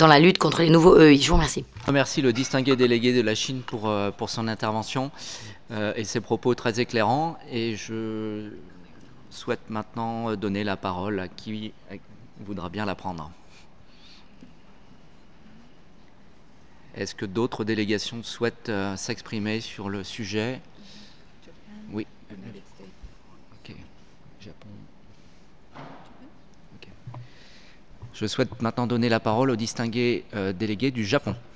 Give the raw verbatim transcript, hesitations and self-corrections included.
dans la lutte contre les nouveaux E I. Je vous remercie. Je remercie le distingué délégué de la Chine pour, euh, pour son intervention euh, et ses propos très éclairants. Et je souhaite maintenant donner la parole à qui voudra bien la prendre. Est-ce que d'autres délégations souhaitent euh, s'exprimer sur le sujet? Oui. Ok. Japon. Ok. Je souhaite maintenant donner la parole au distingué euh, délégué du Japon.